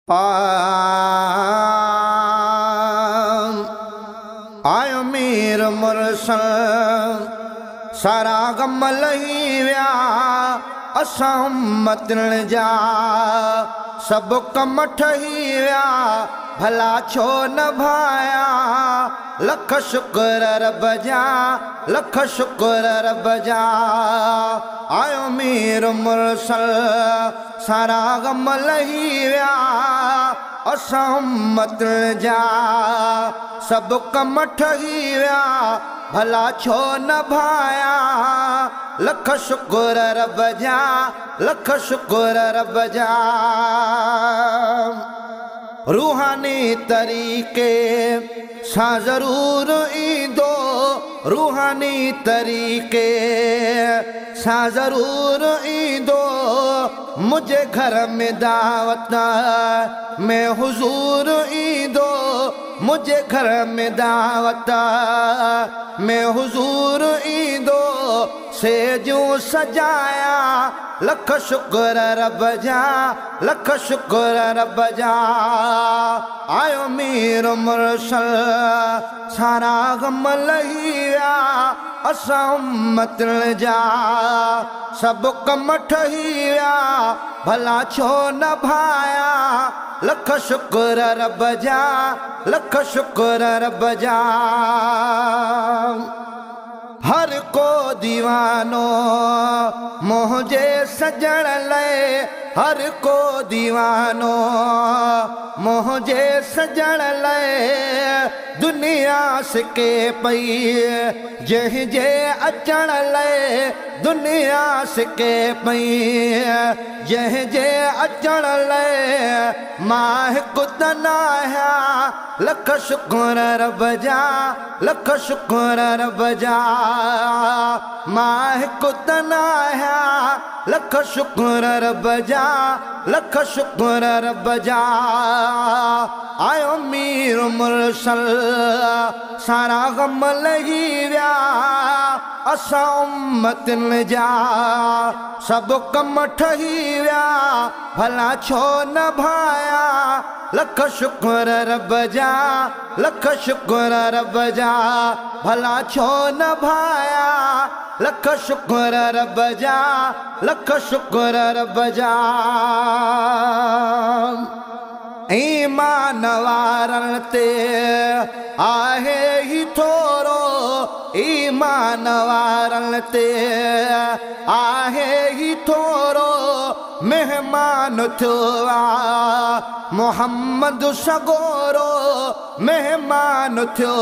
आयो मीर मुरसल सारा गम लही विया असां उम्मतुन जा सब कम ठही विया भला छो न भाया लख शुक्र रब जा लख शुक्र रब जा आयो मीर मुरसल सारा गम लही विया असां उम्मतुन जा सब कम ठही विया भला छो न भाया लख शुक्र रब जा लख शुक्र रब जा रूहानी तरीके सां ज़रूर ईंदो रूहानी तरीके सां ज़रूर ईंदो मुझे घर में दावत में हुजूर ईंदो मुझे घर में दावत में हुजूर ईंदो सेजूं सजाया लख शुक्र रब जा लख शुक्र रब जा आयो मीर मुरसल सारा गम लही विया असां उम्मतुन जा सब कम ठही विया भला छो न भाया लख शुक्र रब जा लख शुक्र रब जा हर को दीवानो मुझे सजण लए हर को दीवानो मुझे सजण लए दुनिया सिके पई जंहिंजे अचण लए दुनिया सिके पई जंहिंजे अचण लए मां हिकु त न आहियां लख शुक्र रब जा लख शुक्र रब जा मां हिकु त न आहियां लख शुक्र रब जा लख शुक्र रब जा आयो मीर मुरसल सारा गम लही विया असां उम्मतुन जा सब कम ठही विया भला छो न भाया लख शुक्र रब जा लख शुक्र रब जा भला छो न भाया लख शुक्र रब जा लख शुक्र रब जा ईमान वारन ते आहे ही थोरो ईमान वारन ते आहे ही थोरो मेहमान थियो मोहम्मद सगोरो मेहमान थियो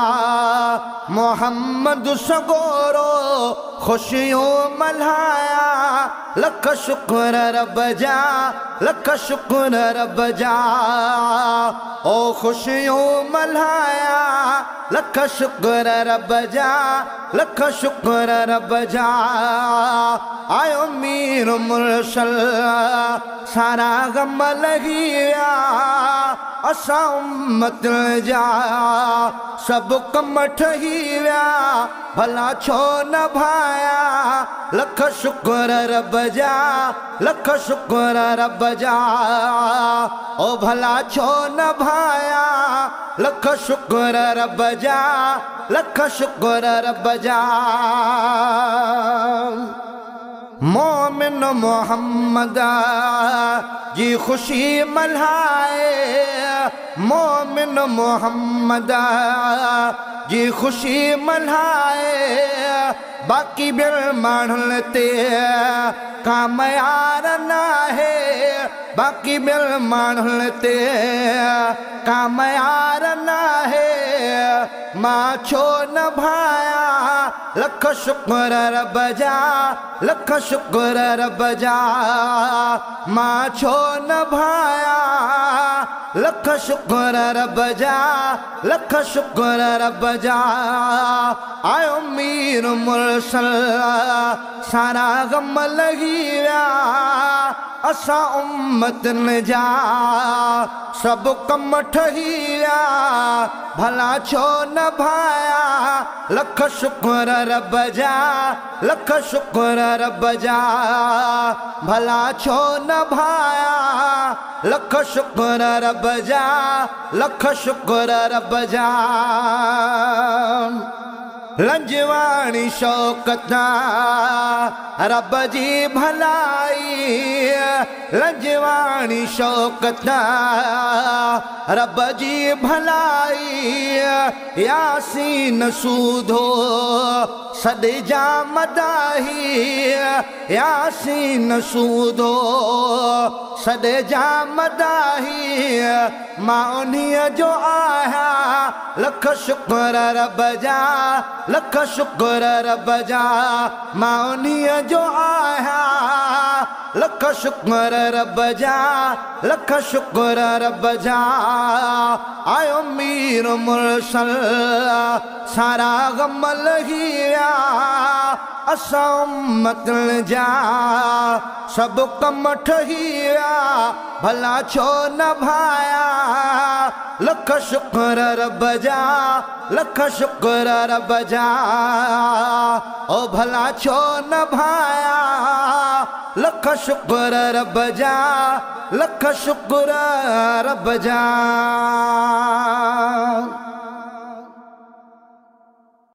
मोहम्मद सगोरो खुशियों मल्हाया लख शुक्र रब जा लख शुक्र रब जा ओ खुशियों मल्हाया लख शुक्र रब जा लख शुक्र रब जा आयो मीर मुरसल सारा गम लही विया असां उम्मतुन जा सब कम ठही विया भला छो न भाया लख शुक्र रब जा लख शुक्र रब जा ओ भला छो न भाया लख शुक्र रब जा लख शुक्र रब जा मोमिन मोहम्मद जी खुशी मल्हाए मोमिन मोहम्मद जी खुशी मल्हाए बाकी बिल माण्हुन ते काम यार नाहे बाकी बिल माण्हुन ते काम यार नाहे मां छो न भाया लख शुक्र रब जा लख शुक्र रब जा मां छो न भाया लख शुक्र रब जा लख शुक्र रब जा आयो मीर मुरसल सारा गम लही विया असां उम्मतन जा सब कम ठहिया भला छो न भाया लख शुक्र रब जा लख शुक्र रब जा भला छो न भाया लख शुक्र रब जा लख शुक्र रब जा लंजवाणी शौकता रब जी भलाई लंजवाणी शौकता रब जी भलाई यासीन सूधो सद जा मदाही यासीन सूधो सद जा मदाही मां उन्हीअ जो आहियां लख शुक्र रब जा लख शुक्र रब जा मां उन्हीअ जो आहियां लख शुक्र रब जा लख शुक्र रब जा आयो मीर मुरसल सारा गम लहिया असां उम्मतन जा सब कम ठहिया भला छो न भाया लख शुक्र रब जा लख शुक्र रब जा ओ भला छो न भाया लख शुक्र रब जा लख शुक्र रब जा।